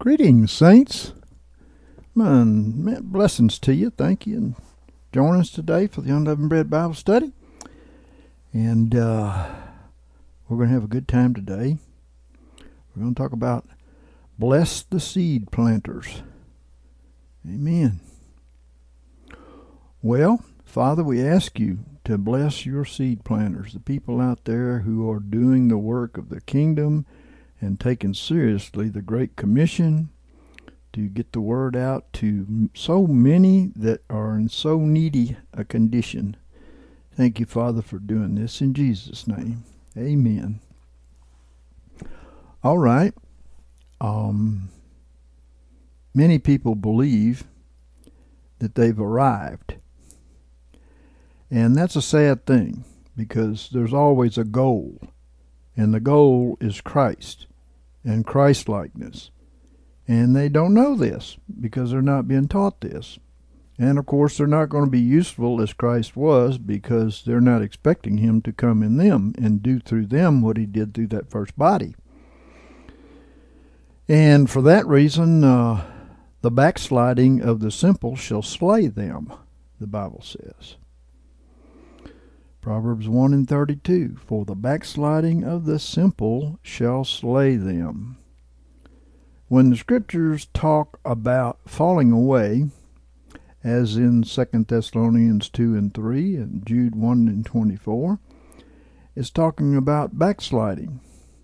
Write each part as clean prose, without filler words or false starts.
Greetings, saints. Man, blessings to you. Thank you. And join us today for the Unleavened Bread Bible Study. And we're going to have a good time today. We're going to talk about bless the seed planters. Amen. Well, Father, we ask you to bless your seed planters, the people out there who are doing the work of the kingdom and taking seriously the Great Commission to get the word out to so many that are in so needy a condition. Thank you, Father, for doing this in Jesus' name. Amen. All right. Many people believe that they've arrived. And that's a sad thing, because there's always a goal. And the goal is Christ and Christ-likeness. And they don't know this because they're not being taught this. And of course, they're not going to be useful as Christ was, because they're not expecting him to come in them and do through them what he did through that first body. And for that reason, the backsliding of the simple shall slay them, the Bible says. Proverbs 1:32, for the backsliding of the simple shall slay them. When the scriptures talk about falling away, as in 2 Thessalonians 2:3 and Jude 1:24, it's talking about backsliding.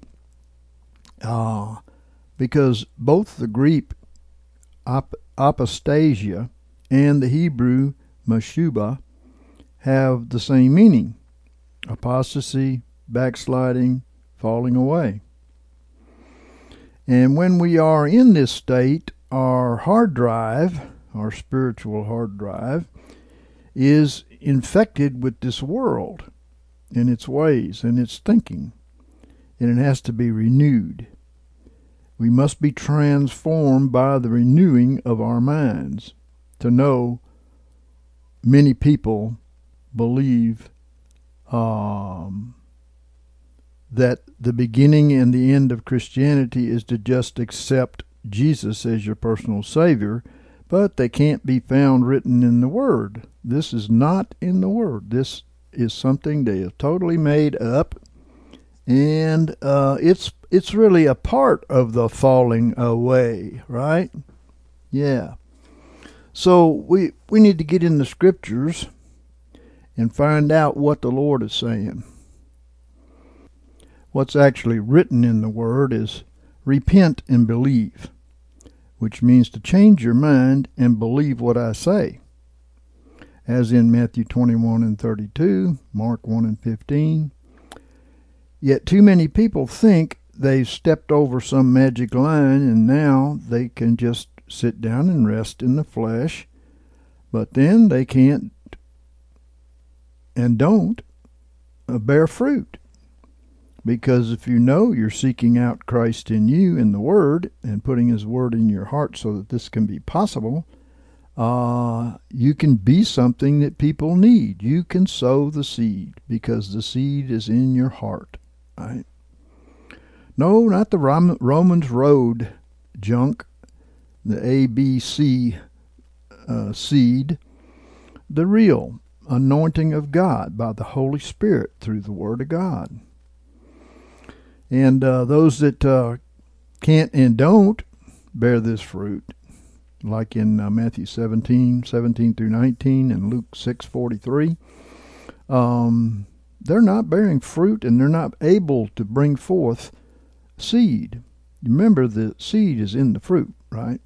Because both the Greek apostasia and the Hebrew meshubah have the same meaning: apostasy, backsliding, falling away. And when we are in this state, our hard drive, our spiritual hard drive, is infected with this world and its ways and its thinking, and it has to be renewed. We must be transformed by the renewing of our minds. To know, many people believe that the beginning and the end of Christianity is to just accept Jesus as your personal Savior, but they can't be found written in the Word. This is not in the Word. This is something they have totally made up, and it's really a part of the falling away, right? Yeah. So we need to get in the Scriptures and find out what the Lord is saying. What's actually written in the Word is repent and believe, which means to change your mind and believe what I say, as in Matthew 21:32, Mark 1:15. Yet too many people think they've stepped over some magic line and now they can just sit down and rest in the flesh, but then they can't and don't bear fruit. Because if you know you're seeking out Christ in you in the Word and putting His Word in your heart so that this can be possible, you can be something that people need. You can sow the seed because the seed is in your heart. Right? No, not the Romans Road junk, the ABC seed, the real anointing of God by the Holy Spirit through the Word of God. And those that can't and don't bear this fruit, like in Matthew 17 through 19, and Luke 6:43, they're not bearing fruit and they're not able to bring forth seed. Remember, the seed is in the fruit, right?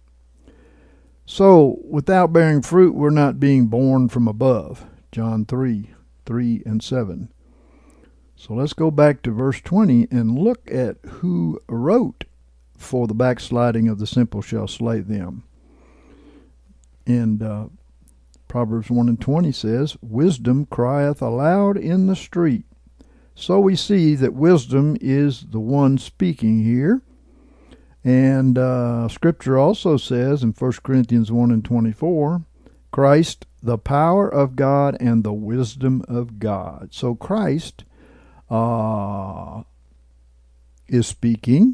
So, without bearing fruit, we're not being born from above. John 3:3 and 7. So let's go back to verse 20 and look at who wrote, for the backsliding of the simple shall slay them. And Proverbs 1:20 says, wisdom crieth aloud in the street. So we see that wisdom is the one speaking here. And Scripture also says in 1 Corinthians 1:24, Christ, the power of God and the wisdom of God. So Christ is speaking,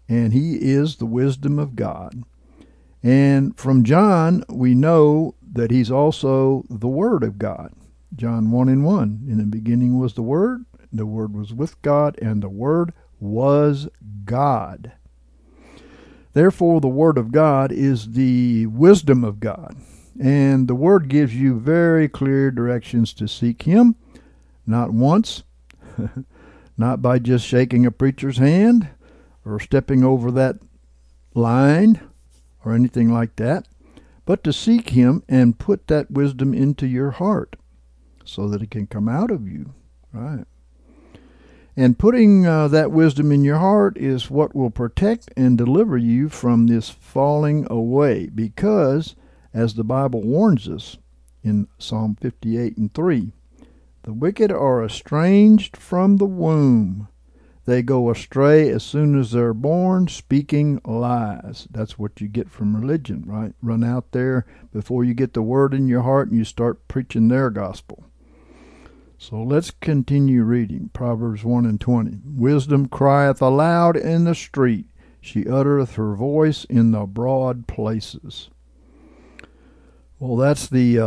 and he is the wisdom of God. And from John, we know that he's also the Word of God. John 1:1, in the beginning was the Word was with God, and the Word was God. Therefore, the Word of God is the wisdom of God. And the Word gives you very clear directions to seek Him, not once, not by just shaking a preacher's hand or stepping over that line or anything like that, but to seek Him and put that wisdom into your heart so that it can come out of you. Right. And putting that wisdom in your heart is what will protect and deliver you from this falling away, because, as the Bible warns us in Psalm 58:3, the wicked are estranged from the womb. They go astray as soon as they're born, speaking lies. That's what you get from religion, right? Run out there before you get the Word in your heart and you start preaching their gospel. So let's continue reading. Proverbs 1:20. Wisdom crieth aloud in the street. She uttereth her voice in the broad places. Well, that's the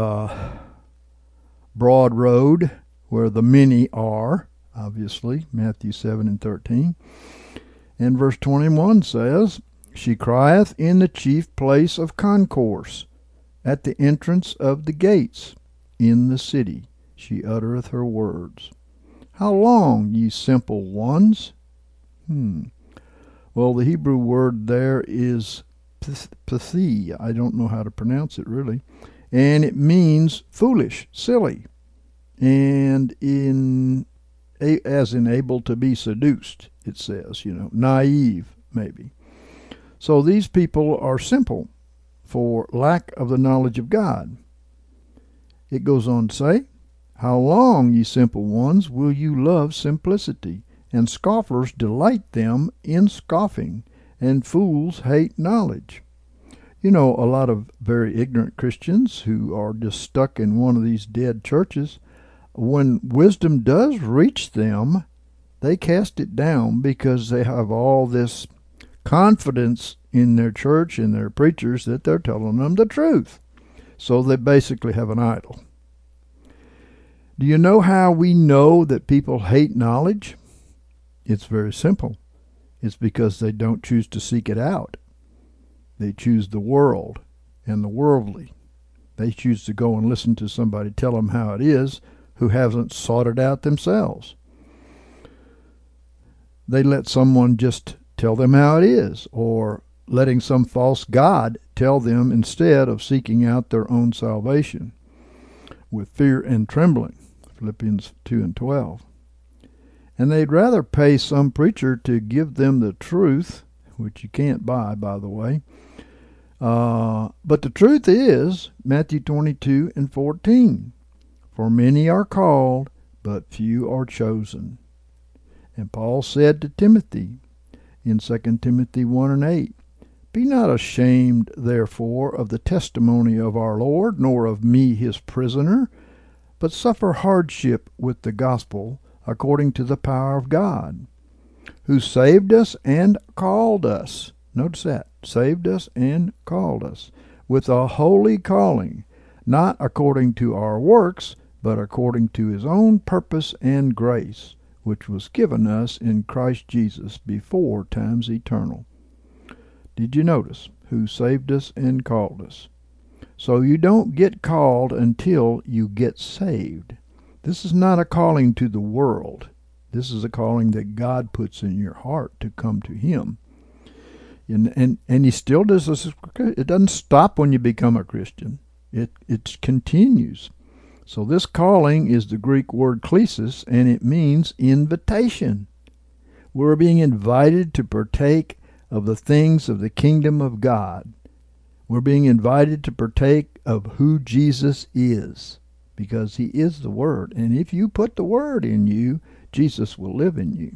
broad road where the many are, obviously, Matthew 7:13. And verse 21 says, She crieth in the chief place of concourse, at the entrance of the gates, in the city. She uttereth her words. How long, ye simple ones? Well, the Hebrew word there is pathi. I don't know how to pronounce it really. And it means foolish, silly, and as in able to be seduced, it says, naive, maybe. So these people are simple for lack of the knowledge of God. It goes on to say, How long, ye simple ones, will you love simplicity? And scoffers delight them in scoffing, and fools hate knowledge. A lot of very ignorant Christians who are just stuck in one of these dead churches, when wisdom does reach them, they cast it down because they have all this confidence in their church and their preachers that they're telling them the truth. So they basically have an idol. Do you know how we know that people hate knowledge? It's very simple. It's because they don't choose to seek it out. They choose the world and the worldly. They choose to go and listen to somebody tell them how it is who hasn't sought it out themselves. They let someone just tell them how it is, or letting some false god tell them instead of seeking out their own salvation with fear and trembling. Philippians 2:12. And they'd rather pay some preacher to give them the truth, which you can't buy, by the way. But the truth is, Matthew 22:14. For many are called, but few are chosen. And Paul said to Timothy in 2 Timothy 1:8, Be not ashamed, therefore, of the testimony of our Lord, nor of me his prisoner, but suffer hardship with the gospel according to the power of God, who saved us and called us. Notice that. Saved us and called us with a holy calling, not according to our works, but according to his own purpose and grace, which was given us in Christ Jesus before times eternal. Did you notice? Who saved us and called us. So you don't get called until you get saved. This is not a calling to the world. This is a calling that God puts in your heart to come to him. And he still does this. It doesn't stop when you become a Christian. It continues. So this calling is the Greek word klesis, and it means invitation. We're being invited to partake of the things of the kingdom of God. We're being invited to partake of who Jesus is, because he is the Word. And if you put the Word in you, Jesus will live in you.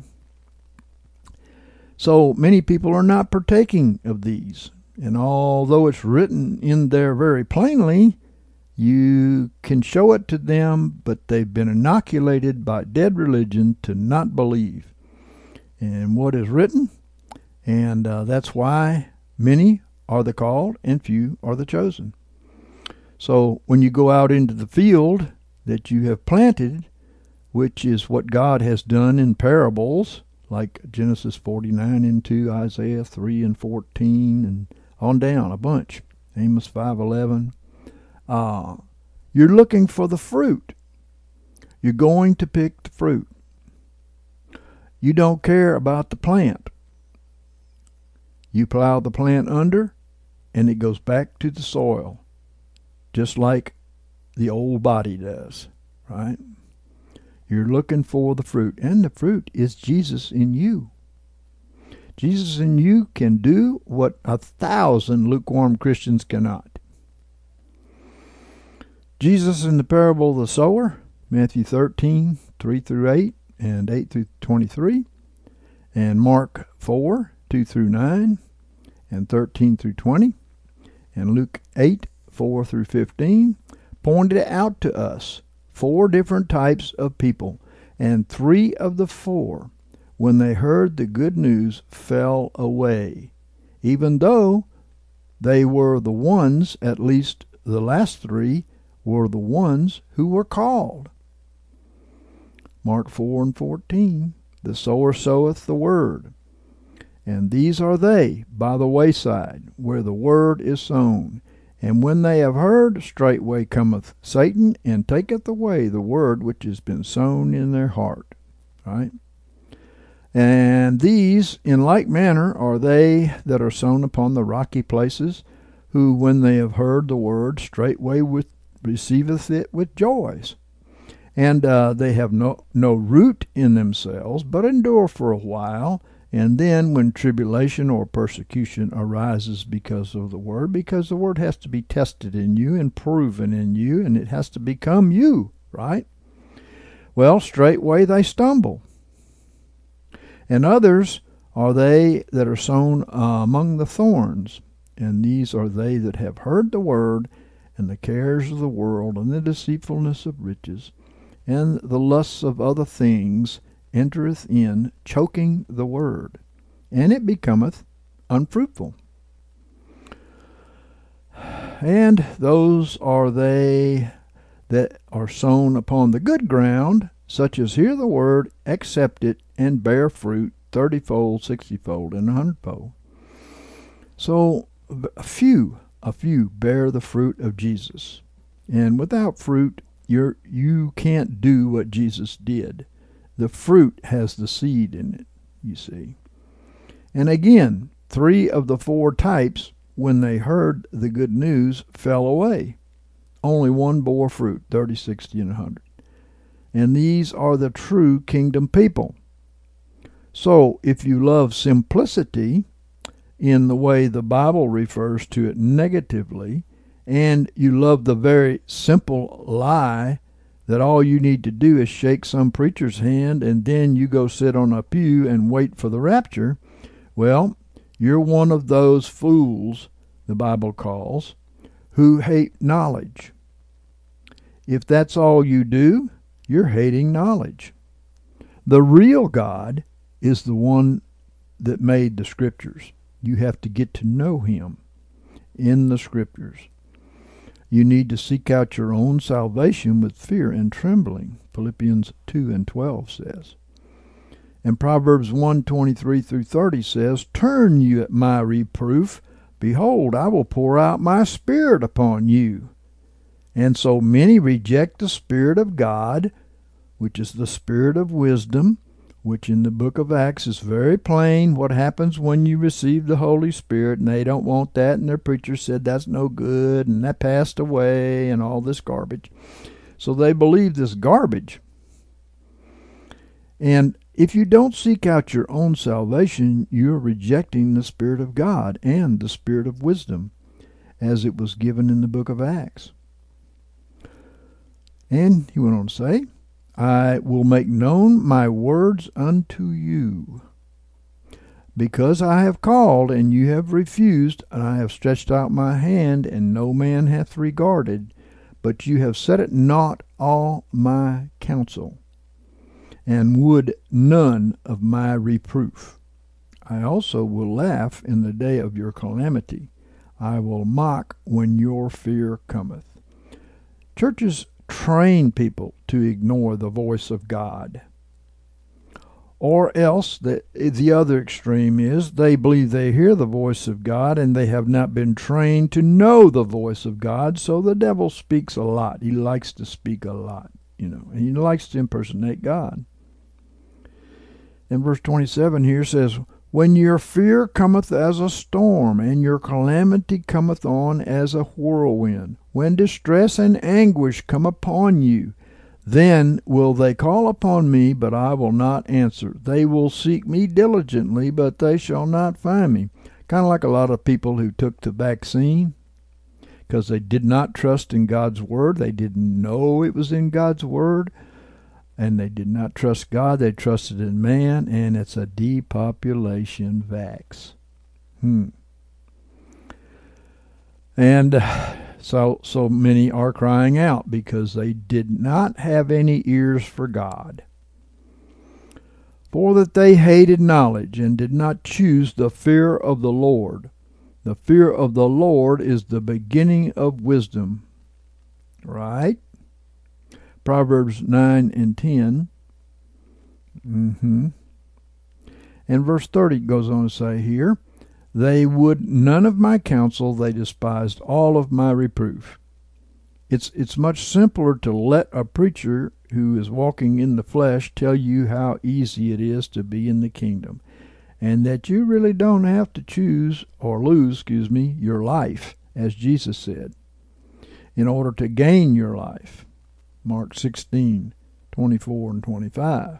So many people are not partaking of these. And although it's written in there very plainly, you can show it to them, but they've been inoculated by dead religion to not believe. And what is written? And that's why many are the called and few are the chosen. So when you go out into the field that you have planted, which is what God has done in parables, like Genesis 49:2, Isaiah 3:14, and on down a bunch, Amos 5:11, you're looking for the fruit. You're going to pick the fruit. You don't care about the plant. You plow the plant under, and it goes back to the soil, just like the old body does, right? You're looking for the fruit, and the fruit is Jesus in you. Jesus in you can do what 1,000 lukewarm Christians cannot. Jesus in the parable of the sower, Matthew 13:3-8 and 8-23, and Mark 4:2-9 and 13-20, and Luke 8:4-15, pointed out to us 4 different types of people, and 3 of the 4, when they heard the good news, fell away, even though they were the ones, at least the last 3, were the ones who were called. Mark 4:14, the sower soweth the word. And these are they by the wayside, where the word is sown. And when they have heard, straightway cometh Satan, and taketh away the word which has been sown in their heart. Right? And these, in like manner, are they that are sown upon the rocky places, who, when they have heard the word, straightway receiveth it with joys. And they have no root in themselves, but endure for a while. And then when tribulation or persecution arises because of the word, because the word has to be tested in you and proven in you, and it has to become you, right? Well, straightway they stumble. And others are they that are sown among the thorns, and these are they that have heard the word, and the cares of the world, and the deceitfulness of riches, and the lusts of other things entereth in, choking the word, and it becometh unfruitful. And those are they that are sown upon the good ground, such as hear the word, accept it, and bear fruit 30-fold, 60-fold, and 100-fold. So a few bear the fruit of Jesus. And without fruit, you can't do what Jesus did. The fruit has the seed in it, you see. And again, 3 of the 4 types, when they heard the good news, fell away. Only one bore fruit, 30, 60, and 100. And these are the true kingdom people. So if you love simplicity in the way the Bible refers to it negatively, and you love the very simple lie that all you need to do is shake some preacher's hand and then you go sit on a pew and wait for the rapture, well, you're one of those fools, the Bible calls, who hate knowledge. If that's all you do, you're hating knowledge. The real God is the one that made the Scriptures. You have to get to know Him in the Scriptures. You need to seek out your own salvation with fear and trembling, Philippians 2:12 says. And Proverbs 1:23-30 says, turn you at my reproof. Behold, I will pour out my Spirit upon you. And so many reject the Spirit of God, which is the Spirit of wisdom, which in the book of Acts is very plain what happens when you receive the Holy Spirit, and they don't want that, and their preacher said that's no good, and that passed away, and all this garbage. So they believe this garbage. And if you don't seek out your own salvation, you're rejecting the Spirit of God and the Spirit of wisdom, as it was given in the book of Acts. And he went on to say, I will make known my words unto you. Because I have called, and you have refused, and I have stretched out my hand, and no man hath regarded, but you have set at naught all my counsel, and would none of my reproof. I also will laugh in the day of your calamity. I will mock when your fear cometh. Churches train people to ignore the voice of God. Or else, the other extreme is they believe they hear the voice of God and they have not been trained to know the voice of God, so the devil speaks a lot. He likes to speak a lot, and he likes to impersonate God. And verse 27 here says, when your fear cometh as a storm, and your calamity cometh on as a whirlwind, when distress and anguish come upon you, then will they call upon me, but I will not answer. They will seek me diligently, but they shall not find me. Kind of like a lot of people who took the vaccine because they did not trust in God's word. They didn't know it was in God's word. And they did not trust God. They trusted in man, and it's a depopulation vax. And so many are crying out because they did not have any ears for God. For that they hated knowledge and did not choose the fear of the Lord. The fear of the Lord is the beginning of wisdom. Right? Proverbs 9 and 10. And verse 30 goes on to say here, they would none of my counsel, they despised all of my reproof. It's much simpler to let a preacher who is walking in the flesh tell you how easy it is to be in the kingdom, and that you really don't have to choose or lose, your life, as Jesus said, in order to gain your life. Mark 16, 24 and 25.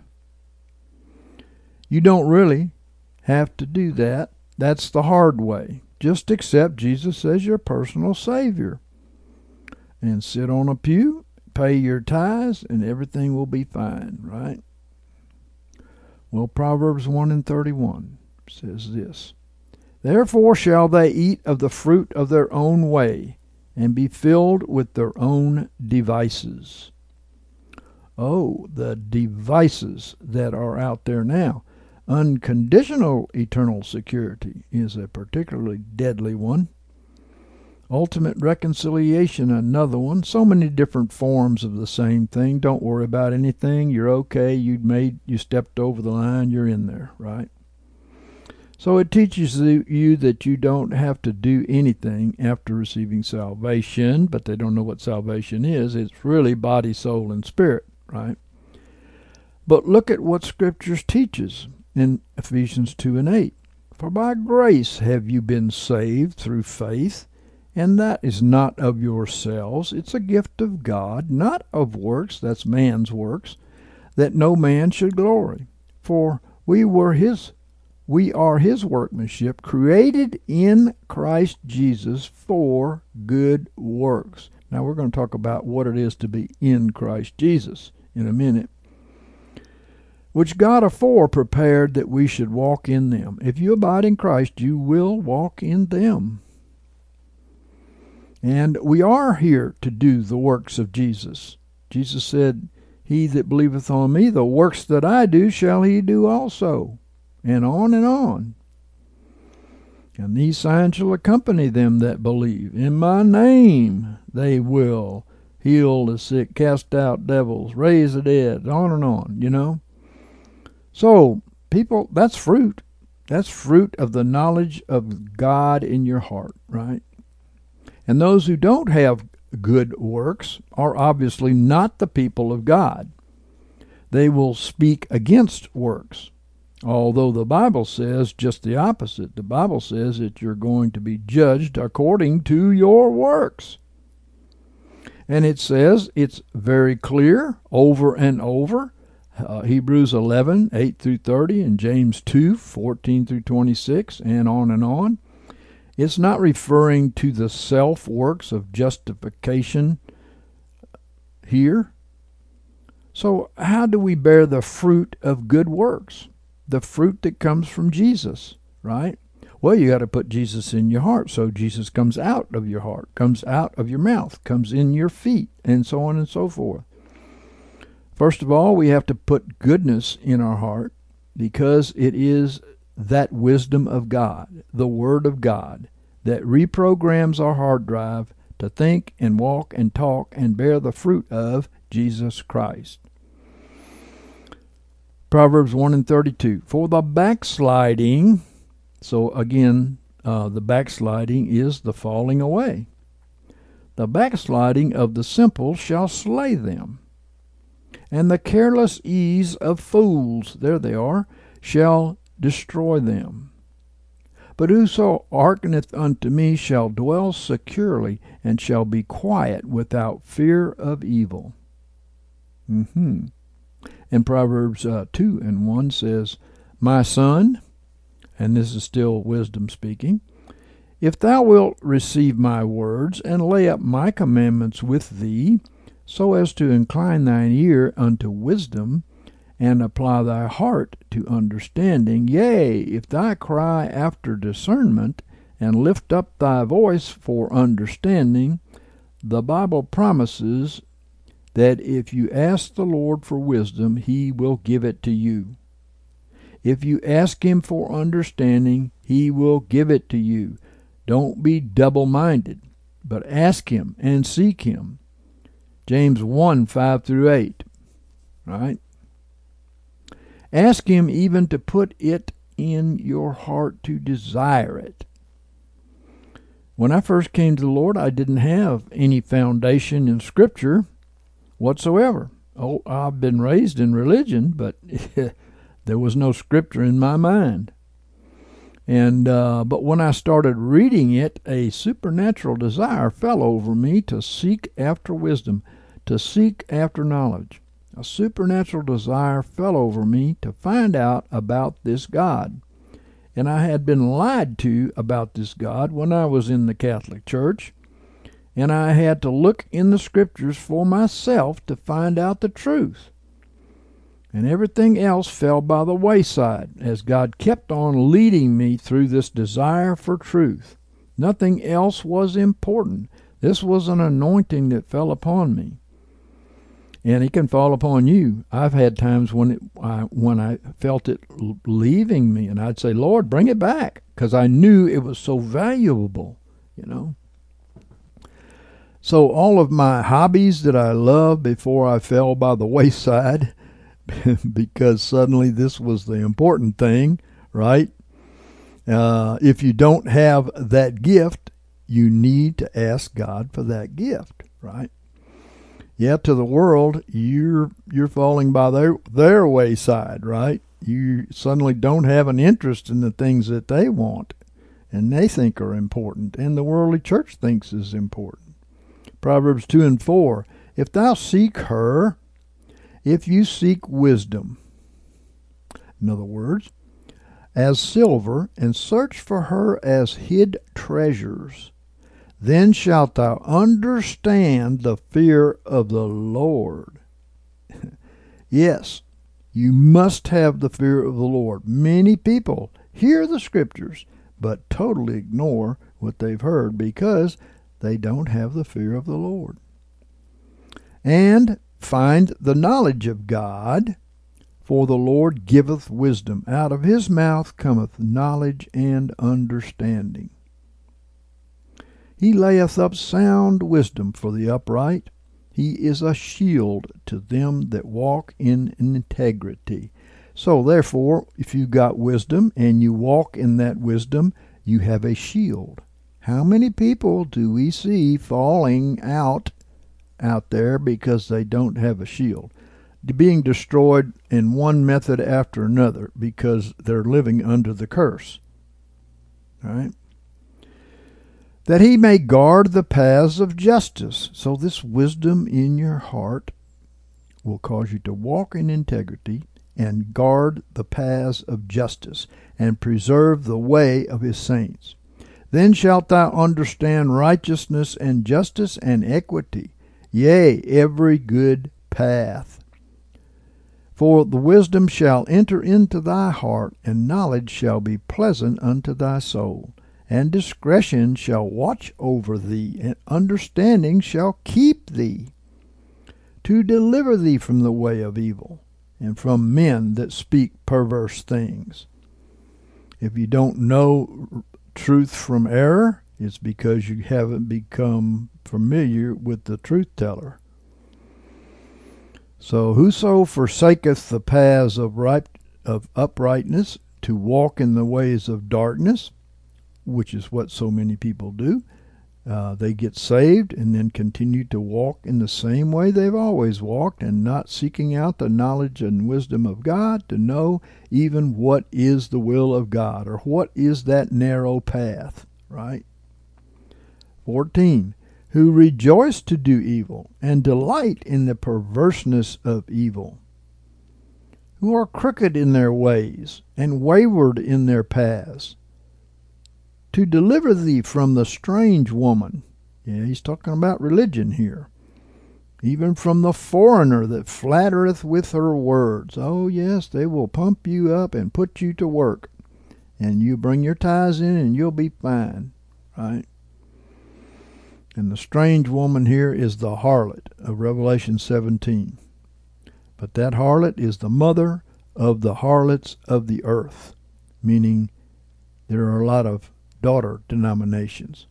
You don't really have to do that. That's the hard way. Just accept Jesus as your personal Savior. And sit on a pew, pay your tithes, and everything will be fine, right? Well, Proverbs 1 and 31 says this, therefore shall they eat of the fruit of their own way, and be filled with their own devices. Oh, the devices that are out there now. Unconditional eternal security is a particularly deadly one. Ultimate reconciliation, another one. So many different forms of the same thing. Don't worry about anything. You're okay. You stepped over the line. You're in there, right? So it teaches you that you don't have to do anything after receiving salvation, but they don't know what salvation is. It's really body, soul, and spirit. Right? But look at what Scripture teaches in Ephesians 2 and 8. For by grace have you been saved through faith, and that is not of yourselves. It's a gift of God, not of works, that's man's works, that no man should glory. For we are his workmanship, created in Christ Jesus for good works. Now we're going to talk about what it is to be in Christ Jesus in a minute, which God afore prepared that we should walk in them. If you abide in Christ, you will walk in them. And we are here to do the works of Jesus. Jesus said, he that believeth on me, the works that I do shall he do also. And on and on. And these signs shall accompany them that believe. In my name they will heal the sick, cast out devils, raise the dead, on and on, So, people, that's fruit. That's fruit of the knowledge of God in your heart, right? And those who don't have good works are obviously not the people of God. They will speak against works. Although the Bible says just the opposite. The Bible says that you're going to be judged according to your works. And it says, it's very clear over and over. Hebrews 11, 8 through 30, and James 2, 14 through 26, and on and on. It's not referring to the self-works of justification here. So how do we bear the fruit of good works? The fruit that comes from Jesus, right? Well, you got to put Jesus in your heart. So Jesus comes out of your heart, comes out of your mouth, comes in your feet, and so on and so forth. First of all, we have to put goodness in our heart because it is that wisdom of God, the Word of God, that reprograms our hard drive to think and walk and talk and bear the fruit of Jesus Christ. Proverbs 1:32. For the backsliding, so again, the backsliding is the falling away. The backsliding of the simple shall slay them, and the careless ease of fools, there they are, shall destroy them. But whoso hearkeneth unto me shall dwell securely, and shall be quiet without fear of evil. And Proverbs 2:1 says, My son, and this is still wisdom speaking, if thou wilt receive my words, and lay up my commandments with thee, so as to incline thine ear unto wisdom, and apply thy heart to understanding, yea, if thou cry after discernment, and lift up thy voice for understanding, the Bible promises that if you ask the Lord for wisdom, he will give it to you. If you ask him for understanding, he will give it to you. Don't be double-minded, but ask him and seek him. James 1:5-8, right? Ask him even to put it in your heart to desire it. When I first came to the Lord, I didn't have any foundation in Scripture whatsoever. Oh, I've been raised in religion, but there was no Scripture in my mind. And but when I started reading it, a supernatural desire fell over me to seek after wisdom, to seek after knowledge. A supernatural desire fell over me to find out about this God. And I had been lied to about this God when I was in the Catholic Church, and I had to look in the Scriptures for myself to find out the truth. And everything else fell by the wayside as God kept on leading me through this desire for truth. Nothing else was important. This was an anointing that fell upon me. And it can fall upon you. I've had times when I felt it leaving me, and I'd say, Lord, bring it back, because I knew it was so valuable, So all of my hobbies that I loved before I fell by the wayside, because suddenly this was the important thing, right? If you don't have that gift, you need to ask God for that gift, right? Yeah, to the world, you're falling by their wayside, right? You suddenly don't have an interest in the things that they want and they think are important, and the worldly church thinks is important. Proverbs 2:4, if thou seek her, if you seek wisdom, in other words, as silver, and search for her as hid treasures, then shalt thou understand the fear of the Lord. Yes, you must have the fear of the Lord. Many people hear the Scriptures, but totally ignore what they've heard because they don't have the fear of the Lord. And find the knowledge of God, for the Lord giveth wisdom. Out of his mouth cometh knowledge and understanding. He layeth up sound wisdom for the upright. He is a shield to them that walk in integrity. So therefore, if you got wisdom and you walk in that wisdom, you have a shield. How many people do we see falling out there because they don't have a shield? Being destroyed in one method after another because they're living under the curse. All right? That he may guard the paths of justice. So this wisdom in your heart will cause you to walk in integrity and guard the paths of justice and preserve the way of his saints. Then shalt thou understand righteousness and justice and equity, yea, every good path. For the wisdom shall enter into thy heart, and knowledge shall be pleasant unto thy soul. And discretion shall watch over thee, and understanding shall keep thee, to deliver thee from the way of evil, and from men that speak perverse things. If you don't know truth from error, it's because you haven't become familiar with the truth teller. So whoso forsaketh the paths of uprightness to walk in the ways of darkness, which is what so many people do, they get saved and then continue to walk in the same way they've always walked, and not seeking out the knowledge and wisdom of God to know even what is the will of God, or what is that narrow path, right? 14. Who rejoice to do evil and delight in the perverseness of evil, who are crooked in their ways and wayward in their paths, to deliver thee from the strange woman. Yeah, he's talking about religion here. Even from the foreigner that flattereth with her words. Oh, yes, they will pump you up and put you to work. And you bring your tithes in and you'll be fine, right? And the strange woman here is the harlot of Revelation 17. But that harlot is the mother of the harlots of the earth, meaning there are a lot of daughter denominations,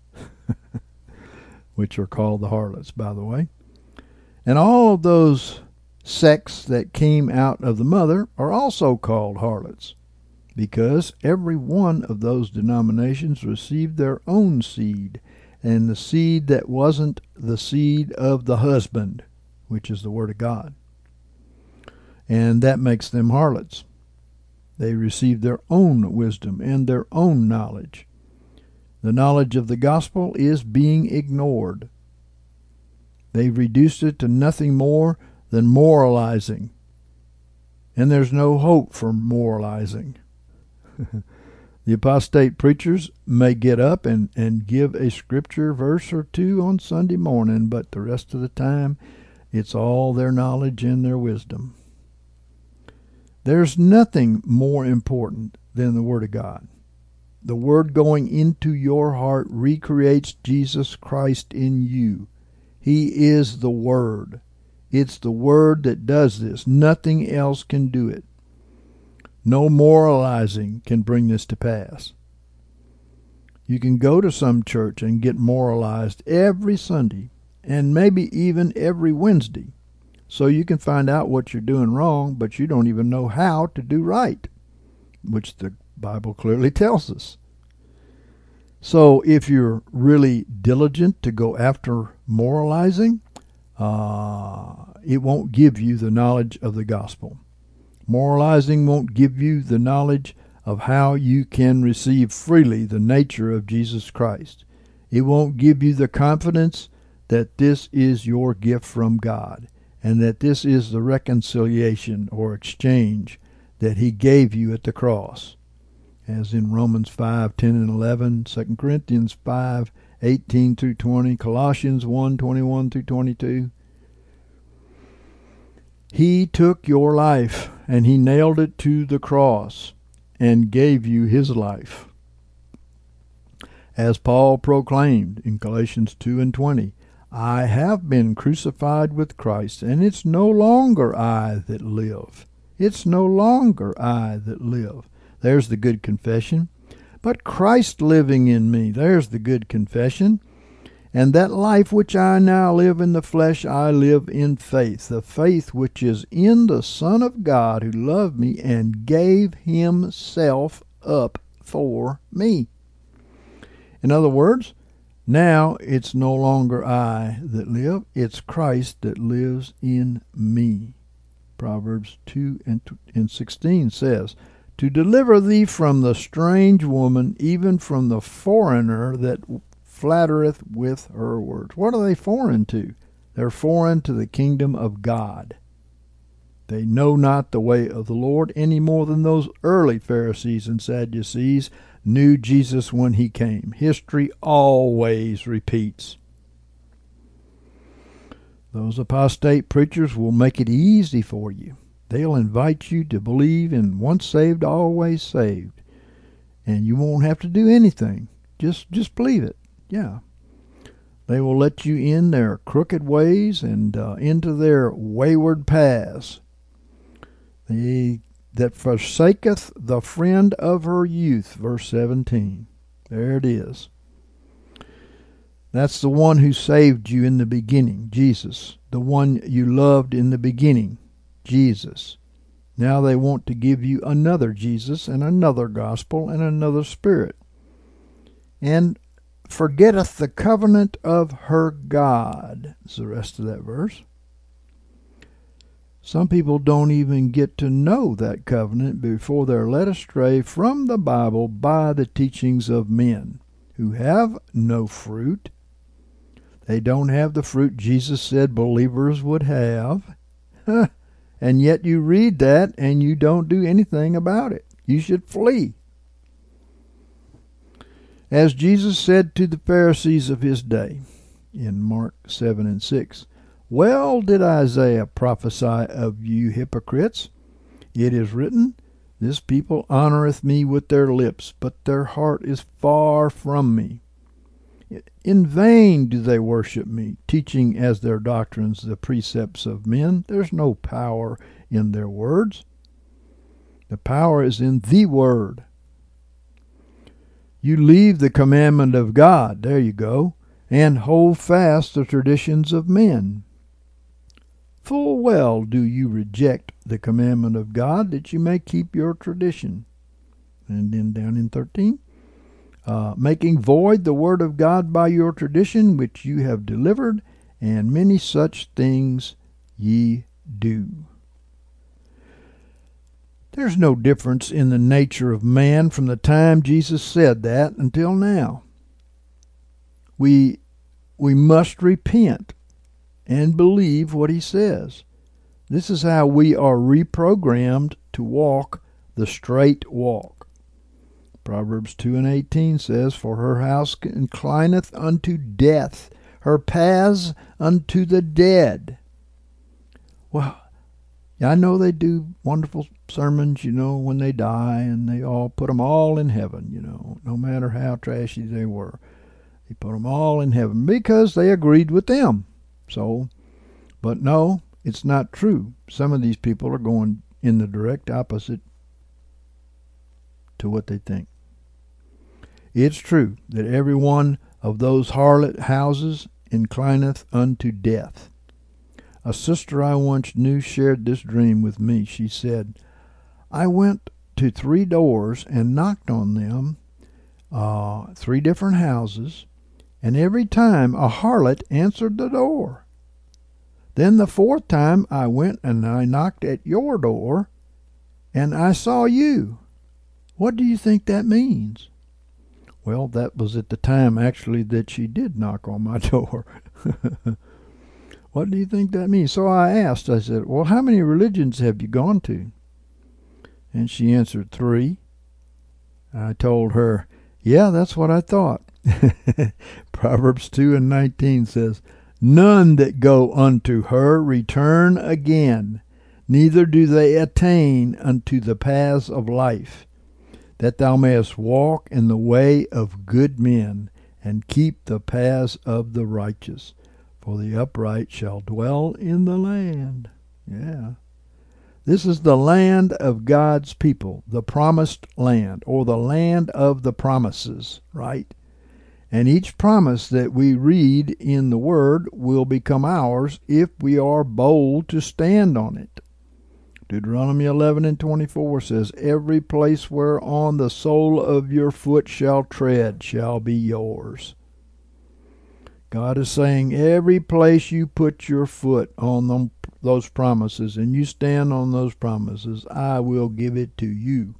which are called the harlots, by the way. And all of those sects that came out of the mother are also called harlots, because every one of those denominations received their own seed, and the seed that wasn't the seed of the husband, which is the Word of God. And that makes them harlots. They received their own wisdom and their own knowledge. The knowledge of the gospel is being ignored. They've reduced it to nothing more than moralizing. And there's no hope for moralizing. The apostate preachers may get up and give a scripture verse or two on Sunday morning, but the rest of the time it's all their knowledge and their wisdom. There's nothing more important than the Word of God. The Word going into your heart recreates Jesus Christ in you. He is the Word. It's the Word that does this. Nothing else can do it. No moralizing can bring this to pass. You can go to some church and get moralized every Sunday, and maybe even every Wednesday, so you can find out what you're doing wrong, but you don't even know how to do right, which the Bible clearly tells us. So if you're really diligent to go after moralizing, it won't give you the knowledge of the gospel. Moralizing won't give you the knowledge of how you can receive freely the nature of Jesus Christ. It won't give you the confidence that this is your gift from God, and that this is the reconciliation or exchange that He gave you at the cross, as in Romans 5:10 and 11, 2 Corinthians 5:18 through 20, Colossians 1:21 through 22. He took your life and He nailed it to the cross and gave you His life. As Paul proclaimed in Galatians 2:20, I have been crucified with Christ, and it's no longer I that live. It's no longer I that live. There's the good confession. But Christ living in me, there's the good confession. And that life which I now live in the flesh, I live in faith, the faith which is in the Son of God, who loved me and gave Himself up for me. In other words, now it's no longer I that live, it's Christ that lives in me. Proverbs 2:16 says, to deliver thee from the strange woman, even from the foreigner that flattereth with her words. What are they foreign to? They're foreign to the kingdom of God. They know not the way of the Lord any more than those early Pharisees and Sadducees knew Jesus when He came. History always repeats. Those apostate preachers will make it easy for you. They'll invite you to believe in once saved, always saved. And you won't have to do anything. Just believe it. Yeah. They will let you in their crooked ways and into their wayward paths. They that forsaketh the friend of her youth. Verse 17. There it is. That's the one who saved you in the beginning, Jesus. The one you loved in the beginning, Jesus. Now they want to give you another Jesus and another gospel and another spirit. And forgetteth the covenant of her God. Is the rest of that verse. Some people don't even get to know that covenant before they're led astray from the Bible by the teachings of men who have no fruit. They don't have the fruit Jesus said believers would have. And yet you read that and you don't do anything about it. You should flee. As Jesus said to the Pharisees of his day in Mark 7 and 6, well did Isaiah prophesy of you hypocrites. It is written, this people honoreth me with their lips, but their heart is far from me. In vain do they worship me, teaching as their doctrines the precepts of men. There's no power in their words. The power is in the Word. You leave the commandment of God, there you go, and hold fast the traditions of men. Full well do you reject the commandment of God, that you may keep your tradition. And then down in 13, making void the word of God by your tradition, which you have delivered, and many such things ye do. There's no difference in the nature of man from the time Jesus said that until now. We must repent and believe what he says. This is how we are reprogrammed to walk the straight walk. Proverbs 2 and 18 says, for her house inclineth unto death, her paths unto the dead. Well, I know they do wonderful sermons, when they die, and they all put them all in heaven, no matter how trashy they were. They put them all in heaven because they agreed with them. So, but no, it's not true. Some of these people are going in the direct opposite to what they think. It's true that every one of those harlot houses inclineth unto death. A sister I once knew shared this dream with me. She said, I went to 3 doors and knocked on them, 3 different houses, and every time a harlot answered the door. Then the 4th time I went and I knocked at your door, and I saw you. What do you think that means? Well, that was at the time, actually, that she did knock on my door. What do you think that means? So I asked, I said, well, how many religions have you gone to? And she answered 3. I told her, yeah, that's what I thought. Proverbs 2 and 19 says, none that go unto her return again, neither do they attain unto the paths of life, that thou mayest walk in the way of good men, and keep the paths of the righteous. For the upright shall dwell in the land. Yeah. This is the land of God's people, the promised land, or the land of the promises, right? And each promise that we read in the Word will become ours if we are bold to stand on it. Deuteronomy 11 and 24 says, every place whereon the sole of your foot shall tread shall be yours. God is saying every place you put your foot on those promises and you stand on those promises, I will give it to you.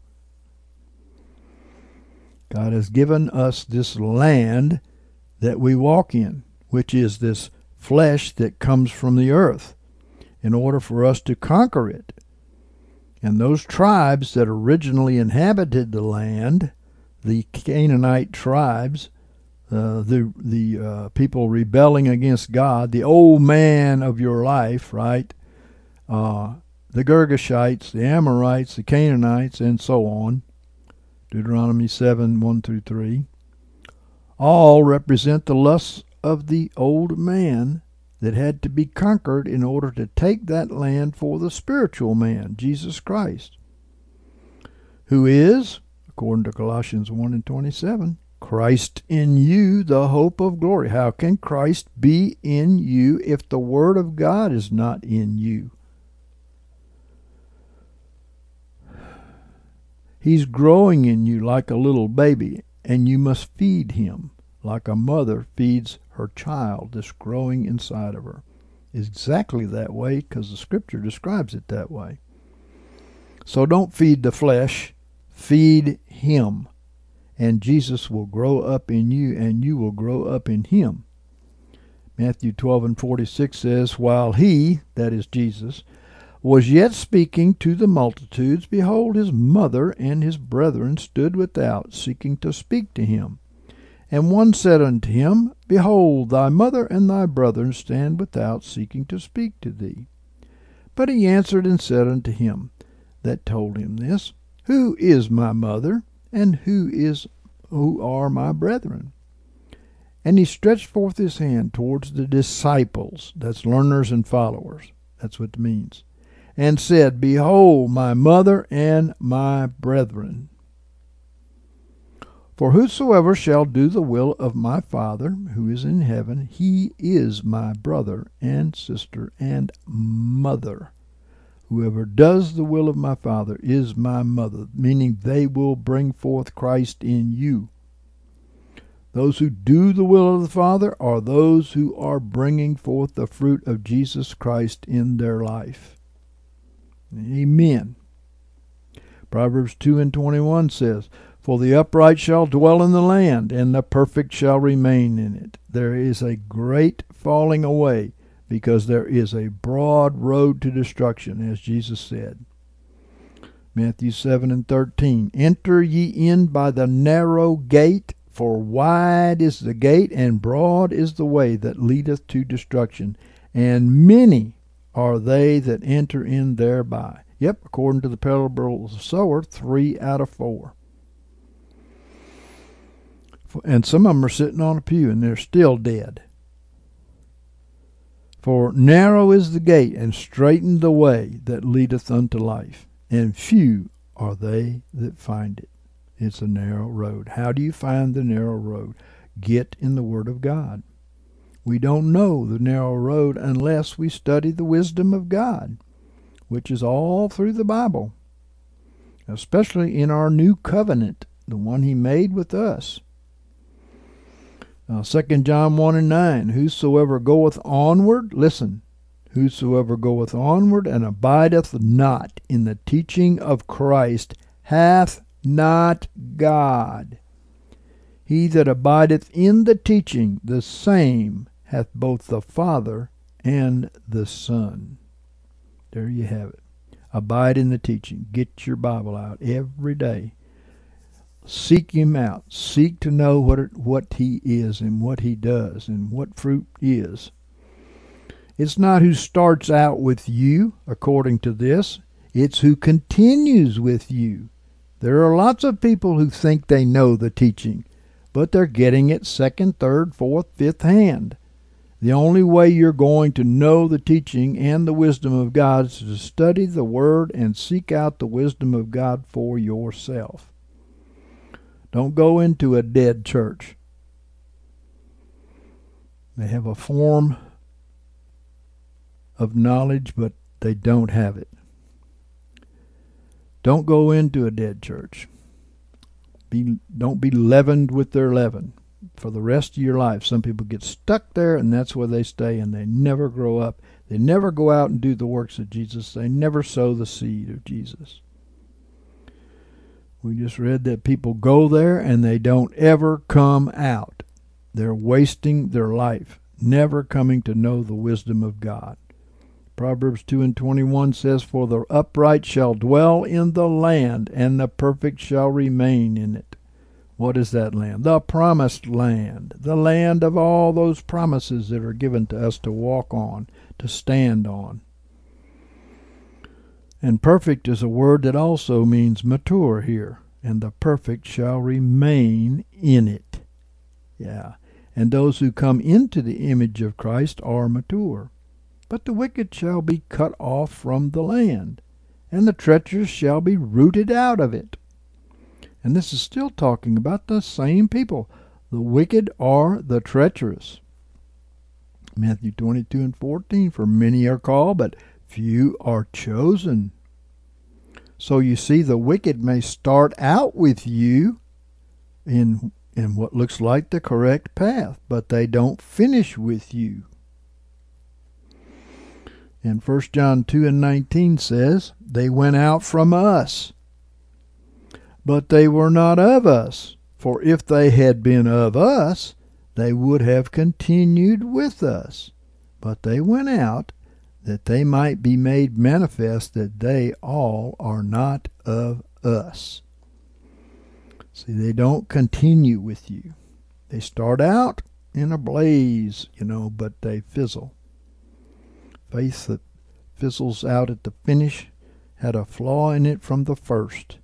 God has given us this land that we walk in, which is this flesh that comes from the earth, in order for us to conquer it. And those tribes that originally inhabited the land, the Canaanite tribes, the people rebelling against God, the old man of your life, right? The Girgashites, the Amorites, the Canaanites, and so on. Deuteronomy 7, 1 through 3. All represent the lusts of the old man that had to be conquered in order to take that land for the spiritual man, Jesus Christ. who is, according to Colossians 1:27, Christ in you, the hope of glory. How can Christ be in you if the Word of God is not in you? He's growing in you like a little baby, and you must feed him like a mother feeds her child that's growing inside of her. Exactly that way, because the Scripture describes it that way. So don't feed the flesh, feed him, and Jesus will grow up in you, and you will grow up in him. Matthew 12:46 says, while he, that is Jesus, was yet speaking to the multitudes, behold, his mother and his brethren stood without, seeking to speak to him. And one said unto him, behold, thy mother and thy brethren stand without, seeking to speak to thee. But he answered and said unto him that told him this, who is my mother, and who are my brethren? And he stretched forth his hand towards the disciples, that's learners and followers, that's what it means, and said, behold, my mother and my brethren. For whosoever shall do the will of my Father, who is in heaven, he is my brother and sister and mother. Whoever does the will of my Father is my mother, meaning they will bring forth Christ in you. Those who do the will of the Father are those who are bringing forth the fruit of Jesus Christ in their life. Amen. Proverbs 2:21 says, for the upright shall dwell in the land, and the perfect shall remain in it. There is a great falling away, because there is a broad road to destruction, as Jesus said. Matthew 7:13, enter ye in by the narrow gate, for wide is the gate, and broad is the way that leadeth to destruction, and many are they that enter in thereby. Yep, according to the parable of the sower, 3 out of 4. And some of them are sitting on a pew, and they're still dead. For narrow is the gate, and straitened the way that leadeth unto life, and few are they that find it. It's a narrow road. How do you find the narrow road? Get in the Word of God. We don't know the narrow road unless we study the wisdom of God, which is all through the Bible, especially in our new covenant, the one he made with us. 2 John 1:9, whosoever goeth onward, listen, whosoever goeth onward and abideth not in the teaching of Christ hath not God. He that abideth in the teaching, the same hath both the Father and the Son. There you have it. Abide in the teaching. Get your Bible out every day. Seek him out. Seek to know what he is and what he does and what fruit is. It's not who starts out with you, according to this. It's who continues with you. There are lots of people who think they know the teaching, but they're getting it second, third, fourth, fifth hand. The only way you're going to know the teaching and the wisdom of God is to study the Word and seek out the wisdom of God for yourself. Don't go into a dead church. They have a form of knowledge, but they don't have it. Don't go into a dead church. Don't be leavened with their leaven for the rest of your life. Some people get stuck there, and that's where they stay, and they never grow up. They never go out and do the works of Jesus. They never sow the seed of Jesus. We just read that people go there, and they don't ever come out. They're wasting their life, never coming to know the wisdom of God. Proverbs 2:21 says, for the upright shall dwell in the land, and the perfect shall remain in it. What is that land? The promised land. The land of all those promises that are given to us to walk on, to stand on. And perfect is a word that also means mature here. And the perfect shall remain in it. Yeah. And those who come into the image of Christ are mature. But the wicked shall be cut off from the land, and the treacherous shall be rooted out of it. And this is still talking about the same people. The wicked are the treacherous. Matthew 22:14, for many are called, but few are chosen. So you see, the wicked may start out with you in what looks like the correct path, but they don't finish with you. And 1 John 2:19 says, they went out from us, but they were not of us. For if they had been of us, they would have continued with us. But they went out, that they might be made manifest that they all are not of us. See, they don't continue with you. They start out in a blaze, but they fizzle. Faith that fizzles out at the finish had a flaw in it from the first.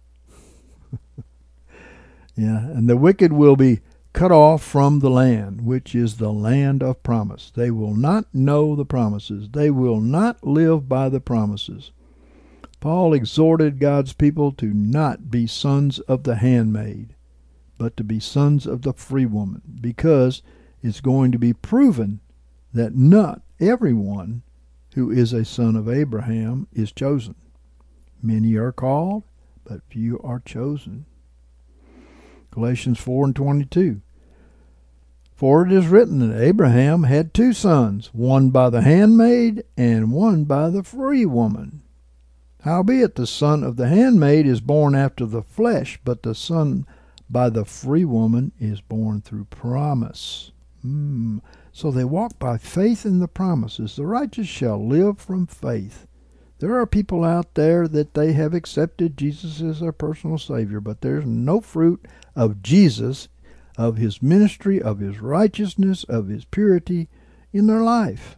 And the wicked will be cut off from the land, which is the land of promise. They will not know the promises. They will not live by the promises. Paul exhorted God's people to not be sons of the handmaid, but to be sons of the free woman, because it's going to be proven that not everyone who is a son of Abraham is chosen. Many are called, but few are chosen. Galatians 4:22. For it is written that Abraham had two sons, one by the handmaid and one by the free woman. Howbeit the son of the handmaid is born after the flesh, but the son by the free woman is born through promise. So they walk by faith in the promises. The righteous shall live from faith. There are people out there that they have accepted Jesus as their personal Savior, but there's no fruit of Jesus, of His ministry, of His righteousness, of His purity in their life.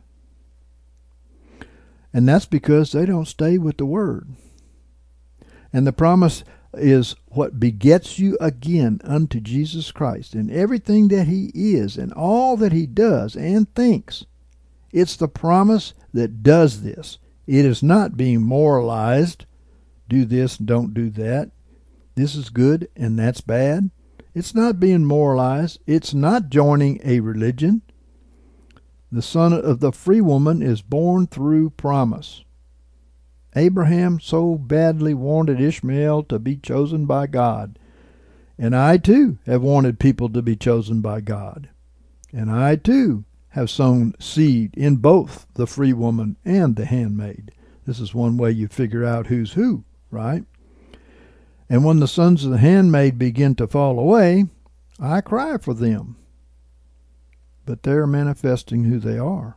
And that's because they don't stay with the Word. And the promise is what begets you again unto Jesus Christ in everything that He is and all that He does and thinks. It's the promise that does this. It is not being moralized. Do this and don't do that. This is good and that's bad. It's not being moralized. It's not joining a religion. The son of the free woman is born through promise. Abraham so badly wanted Ishmael to be chosen by God. And I too have wanted people to be chosen by God. And I too have sown seed in both the free woman and the handmaid. This is one way you figure out who's who, right? And when the sons of the handmaid begin to fall away, I cry for them. But they're manifesting who they are.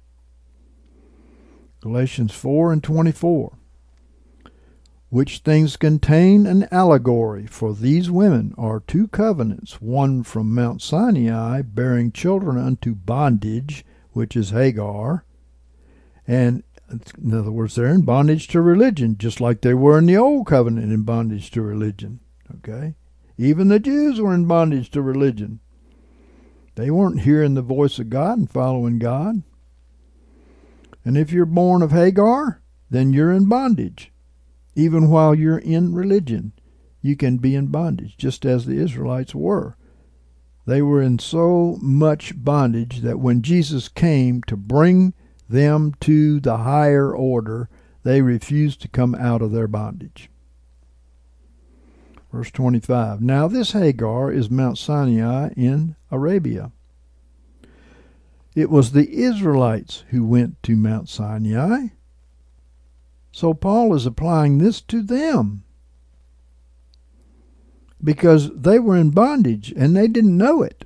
Galatians 4:24. Which things contain an allegory, for these women are two covenants, one from Mount Sinai, bearing children unto bondage, which is Hagar. And in other words, they're in bondage to religion, just like they were in the old covenant in bondage to religion. Okay? Even the Jews were in bondage to religion. They weren't hearing the voice of God and following God. And if you're born of Hagar, then you're in bondage. Even while you're in religion, you can be in bondage, just as the Israelites were. They were in so much bondage that when Jesus came to bring them to the higher order, they refused to come out of their bondage. Verse 25. Now this Hagar is Mount Sinai in Arabia. It was the Israelites who went to Mount Sinai. So Paul is applying this to them because they were in bondage and they didn't know it.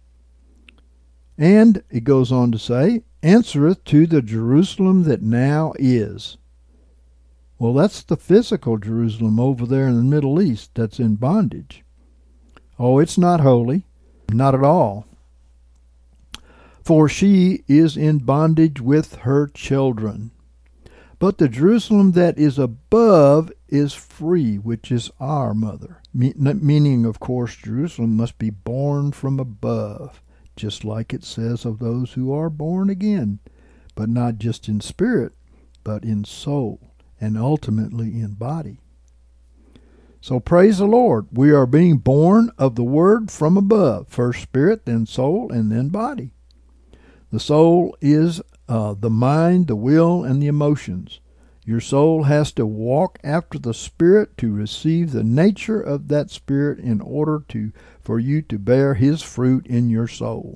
And it goes on to say, answereth to the Jerusalem that now is. Well, that's the physical Jerusalem over there in the Middle East that's in bondage. Oh, it's not holy, not at all. For she is in bondage with her children. But the Jerusalem that is above is free, which is our mother. Meaning, of course, Jerusalem must be born from above, just like it says of those who are born again, but not just in spirit, but in soul, and ultimately in body. So praise the Lord. We are being born of the Word from above. First spirit, then soul, and then body. The soul is the mind, the will, and the emotions. Your soul has to walk after the Spirit to receive the nature of that Spirit in order for you to bear His fruit in your soul.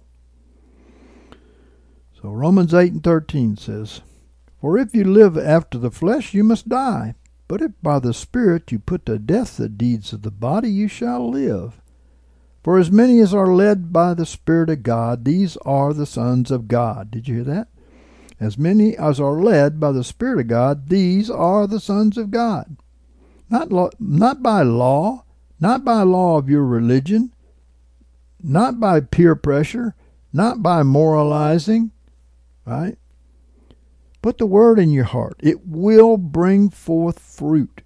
So Romans 8:13 says, "For if you live after the flesh, you must die. But if by the Spirit you put to death the deeds of the body, you shall live. For as many as are led by the Spirit of God, these are the sons of God." Did you hear that? As many as are led by the Spirit of God, these are the sons of God. Not by law, not by law of your religion, not by peer pressure, not by moralizing, right? Put the Word in your heart. It will bring forth fruit.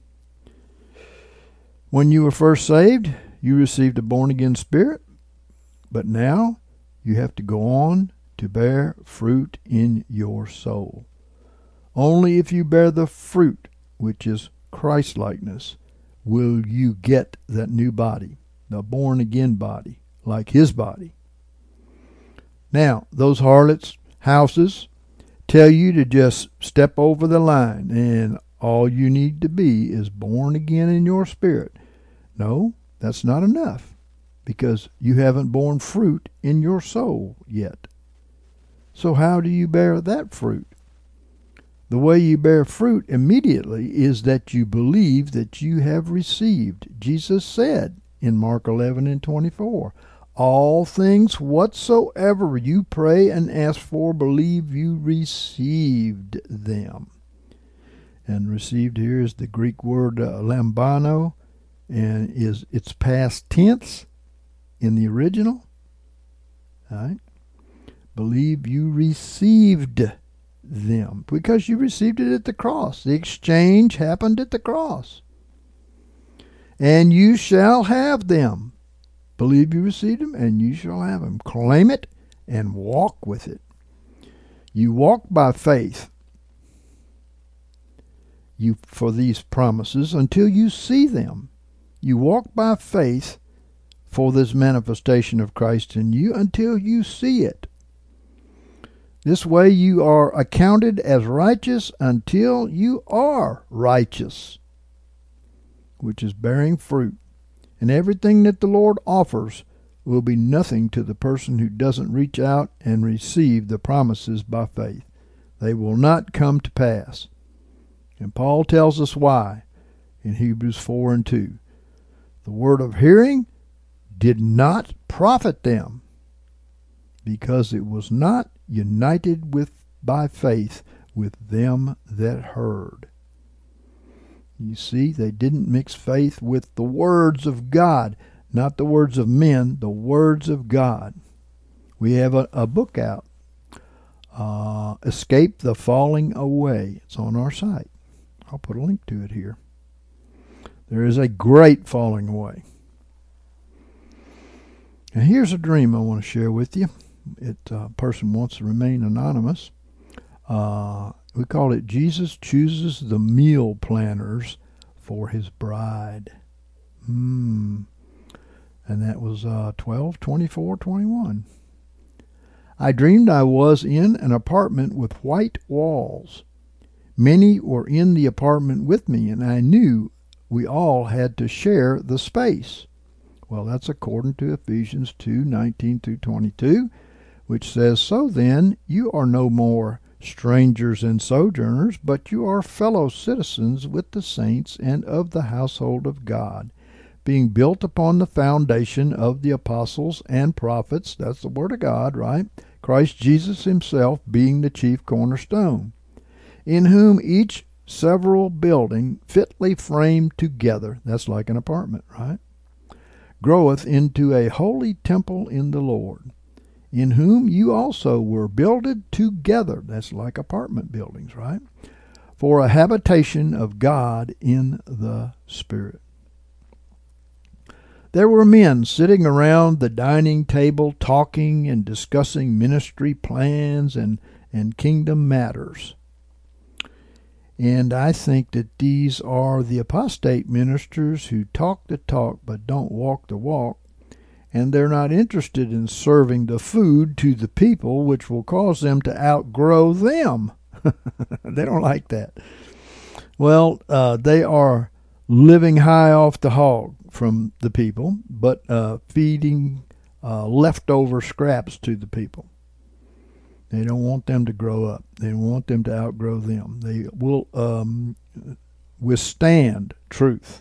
When you were first saved, you received a born-again spirit, but now you have to go on to bear fruit in your soul. Only if you bear the fruit, which is Christ-likeness, will you get that new body, the born-again body, like His body. Now, those harlots' houses tell you to just step over the line, and all you need to be is born again in your spirit. No, that's not enough, because you haven't borne fruit in your soul yet. So how do you bear that fruit? The way you bear fruit immediately is that you believe that you have received. Jesus said in Mark 11:24, "All things whatsoever you pray and ask for, believe you received them." And received here is the Greek word lambano, and it's past tense in the original. All right? Believe you received them, because you received it at the cross. The exchange happened at the cross. "And you shall have them." Believe you received them, and you shall have them. Claim it and walk with it. You walk by faith for these promises until you see them. You walk by faith for this manifestation of Christ in you until you see it. This way you are accounted as righteous until you are righteous, which is bearing fruit. And everything that the Lord offers will be nothing to the person who doesn't reach out and receive the promises by faith. They will not come to pass. And Paul tells us why in Hebrews 4:2. The word of hearing did not profit them, because it was not united by faith with them that heard. You see, they didn't mix faith with the words of God, not the words of men, the words of God. We have a book out, Escape the Falling Away. It's on our site. I'll put a link to it here. There is a great falling away. And here's a dream I want to share with you. A person wants to remain anonymous. We call it Jesus Chooses the Meal Planners for His Bride. And that was 12/24/21. I dreamed I was in an apartment with white walls. Many were in the apartment with me, and I knew we all had to share the space. Well, that's according to Ephesians 2:19-22, which says, "So then, you are no more strangers and sojourners, but you are fellow citizens with the saints and of the household of God, being built upon the foundation of the apostles and prophets," that's the word of God, right? "Christ Jesus Himself being the chief cornerstone, in whom each several building fitly framed together," that's like an apartment, right? "groweth into a holy temple in the Lord, in whom you also were builded together," that's like apartment buildings, right? "for a habitation of God in the Spirit." There were men sitting around the dining table talking and discussing ministry plans and kingdom matters. And I think that these are the apostate ministers who talk the talk but don't walk the walk, and they're not interested in serving the food to the people, which will cause them to outgrow them. They don't like that. Well, they are living high off the hog from the people, but feeding leftover scraps to the people. They don't want them to grow up. They don't want them to outgrow them. They will withstand truth.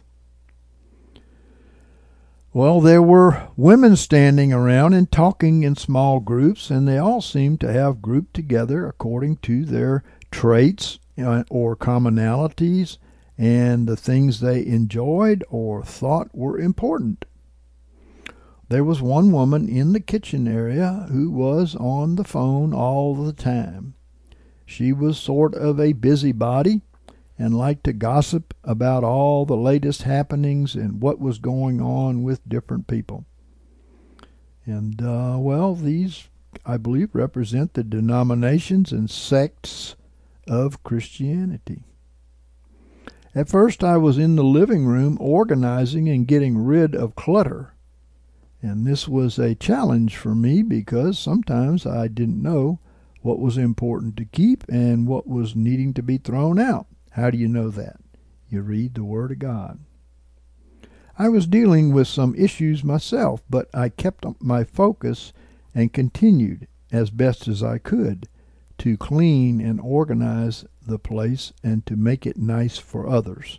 Well, there were women standing around and talking in small groups, and they all seemed to have grouped together according to their traits or commonalities and the things they enjoyed or thought were important. There was one woman in the kitchen area who was on the phone all the time. She was sort of a busybody and liked to gossip about all the latest happenings and what was going on with different people. And, these, I believe, represent the denominations and sects of Christianity. At first, I was in the living room organizing and getting rid of clutter. And this was a challenge for me because sometimes I didn't know what was important to keep and what was needing to be thrown out. How do you know that? You read the Word of God. I was dealing with some issues myself, but I kept my focus and continued as best as I could to clean and organize the place and to make it nice for others.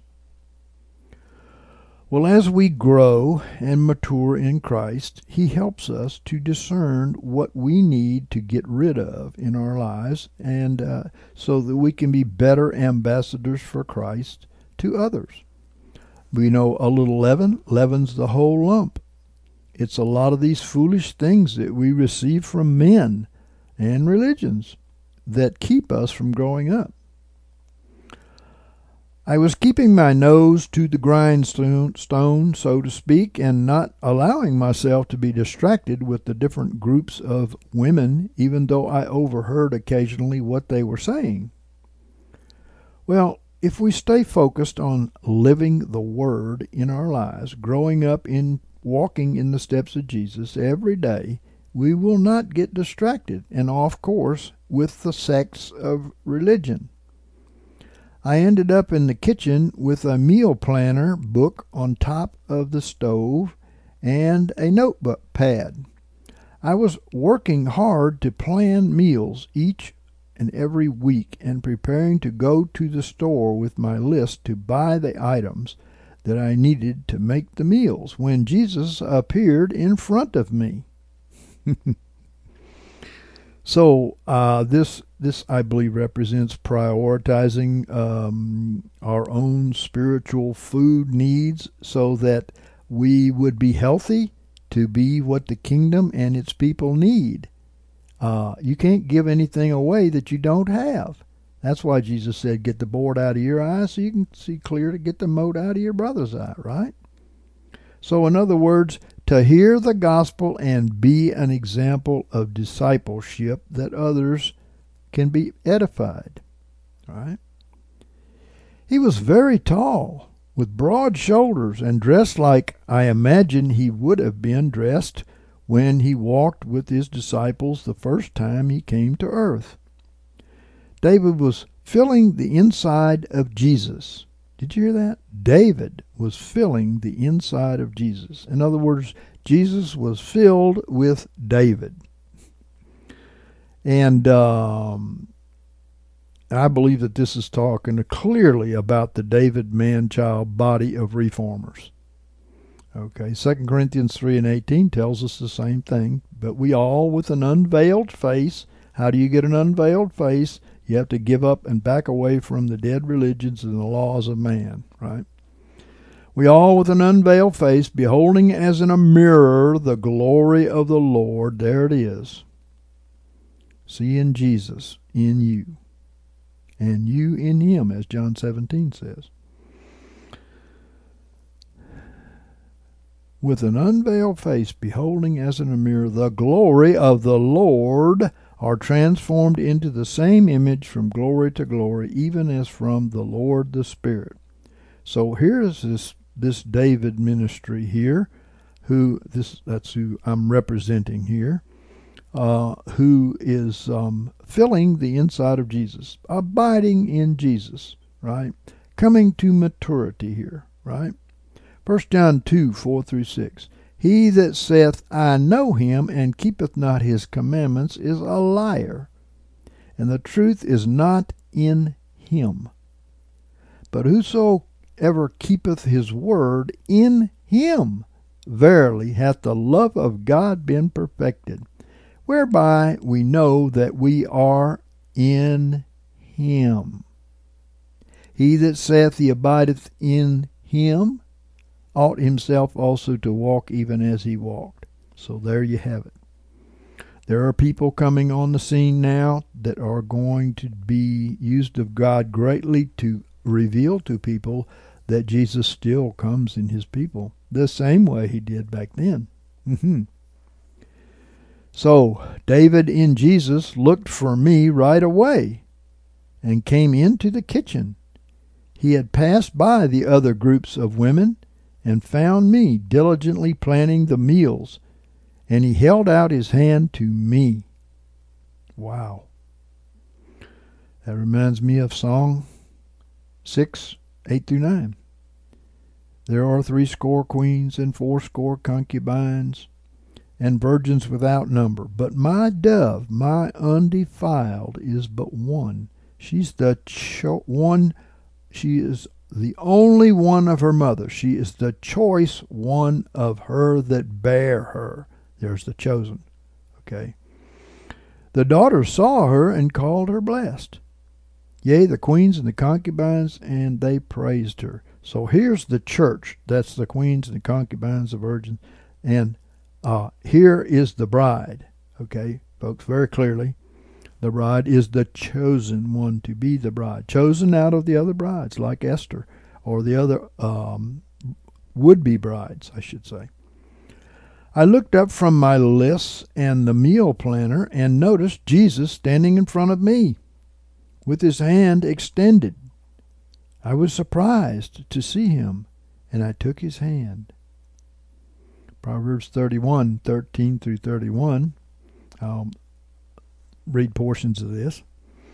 Well, as we grow and mature in Christ, He helps us to discern what we need to get rid of in our lives, and so that we can be better ambassadors for Christ to others. We know a little leaven leavens the whole lump. It's a lot of these foolish things that we receive from men and religions that keep us from growing up. I was keeping my nose to the grindstone, so to speak, and not allowing myself to be distracted with the different groups of women, even though I overheard occasionally what they were saying. Well, if we stay focused on living the Word in our lives, growing up in walking in the steps of Jesus every day, we will not get distracted and off course with the sects of religion. I ended up in the kitchen with a meal planner book on top of the stove and a notebook pad. I was working hard to plan meals each and every week and preparing to go to the store with my list to buy the items that I needed to make the meals when Jesus appeared in front of me. So this I believe represents prioritizing our own spiritual food needs so that we would be healthy to be what the kingdom and its people need. You can't give anything away that you don't have. That's why Jesus said, get the board out of your eye so you can see clear to get the mote out of your brother's eye, right? So in other words, to hear the gospel and be an example of discipleship that others can be edified. All right? He was very tall, with broad shoulders, and dressed like I imagine he would have been dressed when he walked with his disciples the first time he came to earth. David was filling the inside of Jesus. Did you hear that? David was filling the inside of Jesus. In other words, Jesus was filled with David. And I believe that this is talking clearly about the David man-child body of reformers. Okay, 2 Corinthians 3:18 tells us the same thing. But we all with an unveiled face. How do you get an unveiled face? You have to give up and back away from the dead religions and the laws of man, right? We all with an unveiled face, beholding as in a mirror the glory of the Lord. There it is. Seeing Jesus in you, and you in him, as John 17 says. With an unveiled face, beholding as in a mirror the glory of the Lord, are transformed into the same image from glory to glory, even as from the Lord the Spirit. So here's this David ministry here, that's who I'm representing here, who is filling the inside of Jesus, abiding in Jesus, right? Coming to maturity here, right? 1 John 2, 4 through 6. He that saith, I know him, and keepeth not his commandments, is a liar, and the truth is not in him. But whosoever keepeth his word, in him verily hath the love of God been perfected, whereby we know that we are in him. He that saith he abideth in him ought himself also to walk even as he walked. So there you have it. There are people coming on the scene now that are going to be used of God greatly to reveal to people that Jesus still comes in his people, the same way he did back then. So David in Jesus looked for me right away and came into the kitchen. He had passed by the other groups of women and found me diligently planning the meals, and he held out his hand to me. Wow. That reminds me of Song 6, 8 through 9. There are 80 queens and 80 concubines, and virgins without number. But my dove, my undefiled, is but one. She's the one. She is the only one of her mother. She is the choice one of her that bare her. There's the chosen. Okay. The daughters saw her and called her blessed. Yea, the queens and the concubines, and they praised her. So here's the church. That's the queens and the concubines, the virgins. And here is the bride. Okay, folks, very clearly. The bride is the chosen one to be the bride. Chosen out of the other brides, like Esther, or the other would-be brides, I should say. I looked up from my lists and the meal planner and noticed Jesus standing in front of me with his hand extended. I was surprised to see him, and I took his hand. Proverbs 31, 13 through 31. I'll read portions of this.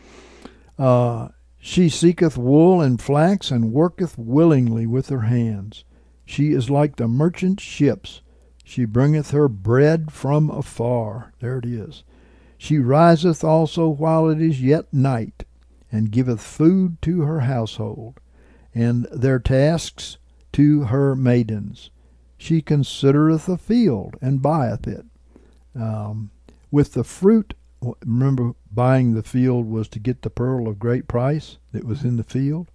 She seeketh wool and flax, and worketh willingly with her hands. She is like the merchant ships. She bringeth her bread from afar. There it is. She riseth also while it is yet night, and giveth food to her household, and their tasks to her maidens. She considereth a field, and buyeth it. With the fruit, remember, buying the field was to get the pearl of great price that was in the field.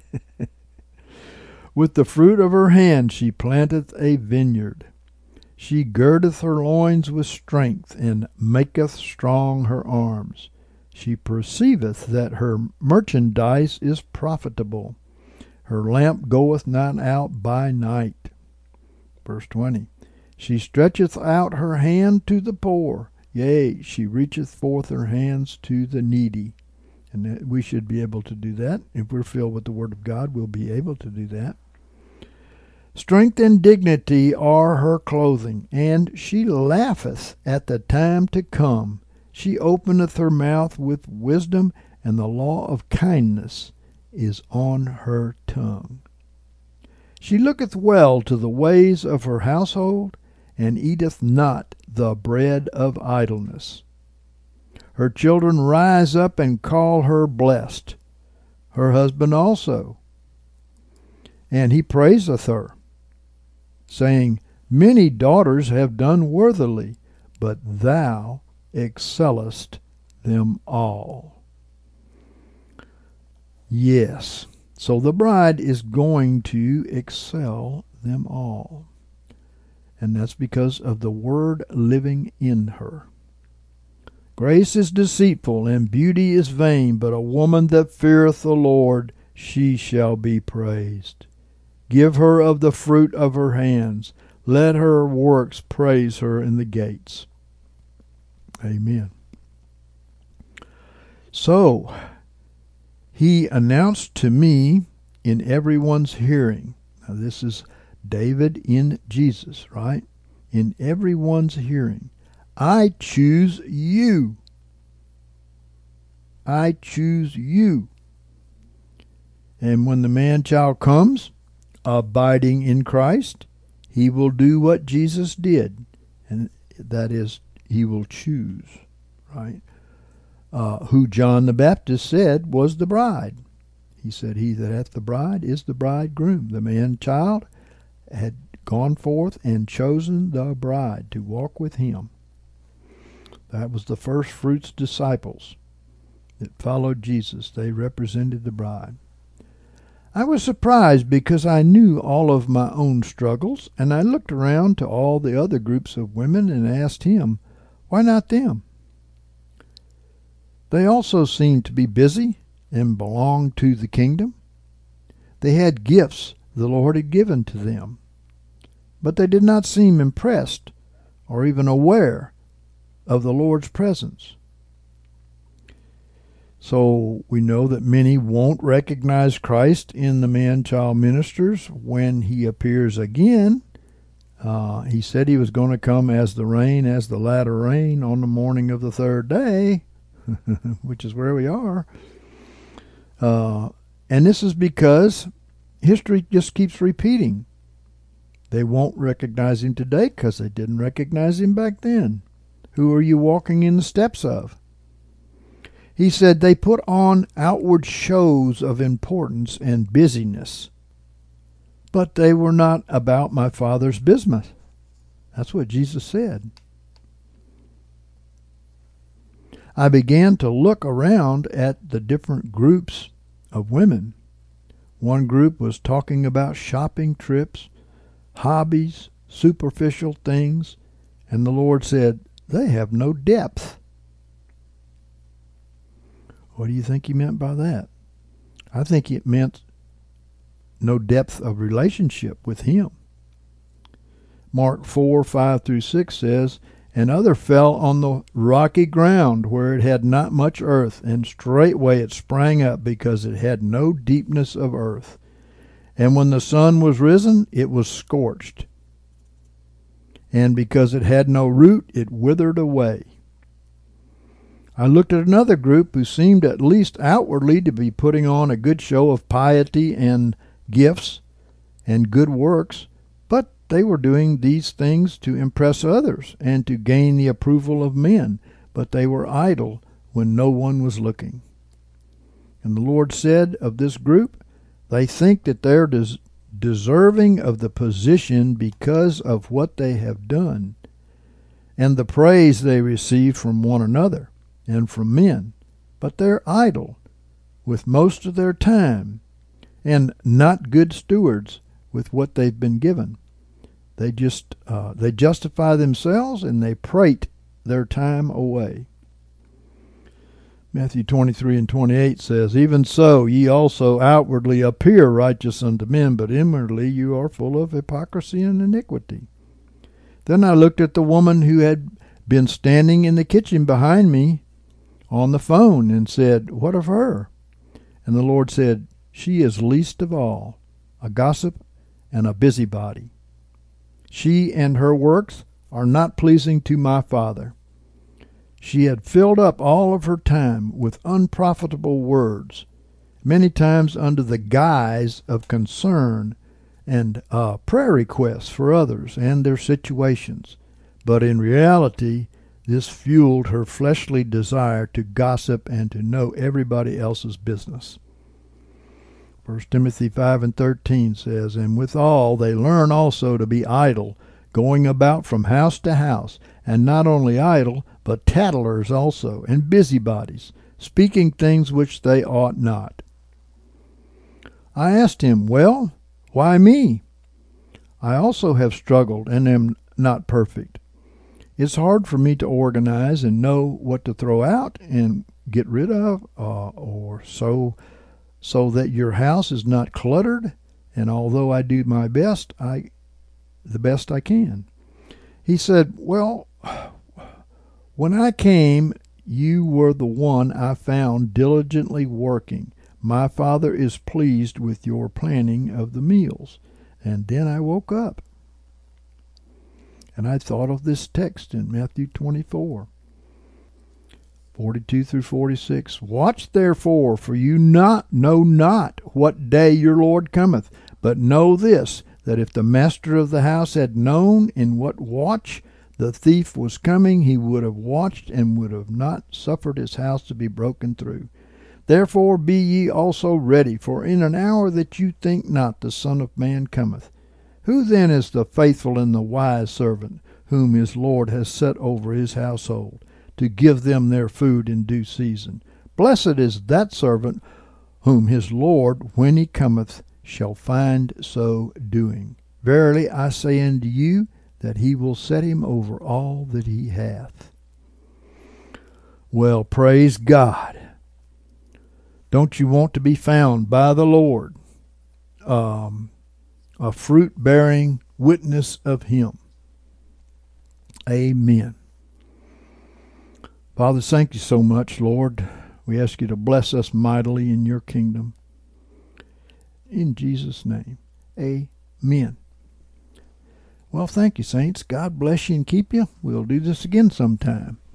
With the fruit of her hand she planteth a vineyard. She girdeth her loins with strength, and maketh strong her arms. She perceiveth that her merchandise is profitable. Her lamp goeth not out by night. Verse 20. She stretcheth out her hand to the poor. Yea, she reacheth forth her hands to the needy. And we should be able to do that. If we're filled with the Word of God, we'll be able to do that. Strength and dignity are her clothing, and she laugheth at the time to come. She openeth her mouth with wisdom, and the law of kindness is on her tongue. She looketh well to the ways of her household, and eateth not the bread of idleness. Her children rise up and call her blessed, her husband also. And he praiseth her, saying, Many daughters have done worthily, but thou excellest them all. Yes, so the bride is going to excel them all. And that's because of the Word living in her. Grace is deceitful, and beauty is vain, but a woman that feareth the Lord, she shall be praised. Give her of the fruit of her hands. Let her works praise her in the gates. Amen. So he announced to me in everyone's hearing. Now this is David in Jesus, right? In everyone's hearing. I choose you. I choose you. And when the man-child comes, abiding in Christ, he will do what Jesus did. And that is, he will choose, right? Who John the Baptist said was the bride. He said, he that hath the bride is the bridegroom. The man-child had gone forth and chosen the bride to walk with him. That was the first fruits disciples that followed Jesus. They represented the bride. I was surprised because I knew all of my own struggles, and I looked around to all the other groups of women and asked him, why not them? They also seemed to be busy and belonged to the kingdom. They had gifts the Lord had given to them, but they did not seem impressed or even aware of the Lord's presence. So we know that many won't recognize Christ in the man-child ministers when he appears again. He said he was going to come as the latter rain on the morning of the third day, which is where we are. And this is because history just keeps repeating. They won't recognize him today because they didn't recognize him back then. Who are you walking in the steps of? He said they put on outward shows of importance and busyness, but they were not about my Father's business. That's what Jesus said. I began to look around at the different groups of women. One group was talking about shopping trips, hobbies, superficial things, and the Lord said, they have no depth. What do you think he meant by that? I think it meant no depth of relationship with him. Mark 4:5-6 says, and other fell on the rocky ground where it had not much earth, and straightway it sprang up because it had no deepness of earth. And when the sun was risen, it was scorched. And because it had no root, it withered away. I looked at another group who seemed at least outwardly to be putting on a good show of piety and gifts and good works, but they were doing these things to impress others and to gain the approval of men, but they were idle when no one was looking. And the Lord said of this group, they think that they're deserving of the position because of what they have done and the praise they receive from one another and from men, but they're idle with most of their time and not good stewards with what they've been given. They justify themselves and they prate their time away. Matthew 23:28 says, even so ye also outwardly appear righteous unto men, but inwardly you are full of hypocrisy and iniquity. Then I looked at the woman who had been standing in the kitchen behind me on the phone and said, what of her? And the Lord said, she is least of all, a gossip and a busybody. She and her works are not pleasing to my Father. She had filled up all of her time with unprofitable words, many times under the guise of concern and prayer requests for others and their situations. But in reality, this fueled her fleshly desire to gossip and to know everybody else's business. 1 Timothy 5:13 says, and withal they learn also to be idle, going about from house to house, and not only idle, but tattlers also, and busybodies, speaking things which they ought not. I asked him, well, why me? I also have struggled and am not perfect. It's hard for me to organize and know what to throw out and get rid of, or so that your house is not cluttered. And although I do my best, the best I can. He said, well, when I came, you were the one I found diligently working. My Father is pleased with your planning of the meals. And then I woke up, and I thought of this text in Matthew 24, 42 through 46. Watch therefore, for you know not what day your Lord cometh. But know this, that if the master of the house had known in what watch the thief was coming, he would have watched and would have not suffered his house to be broken through. Therefore be ye also ready, for in an hour that you think not, the Son of Man cometh. Who then is the faithful and the wise servant, whom his Lord has set over his household, to give them their food in due season? Blessed is that servant whom his Lord, when he cometh, shall find so doing. Verily I say unto you, that he will set him over all that he hath. Well, praise God. Don't you want to be found by the Lord, a fruit-bearing witness of him? Amen. Father, thank you so much, Lord. We ask you to bless us mightily in your kingdom. In Jesus' name, amen. Well, thank you, saints. God bless you and keep you. We'll do this again sometime.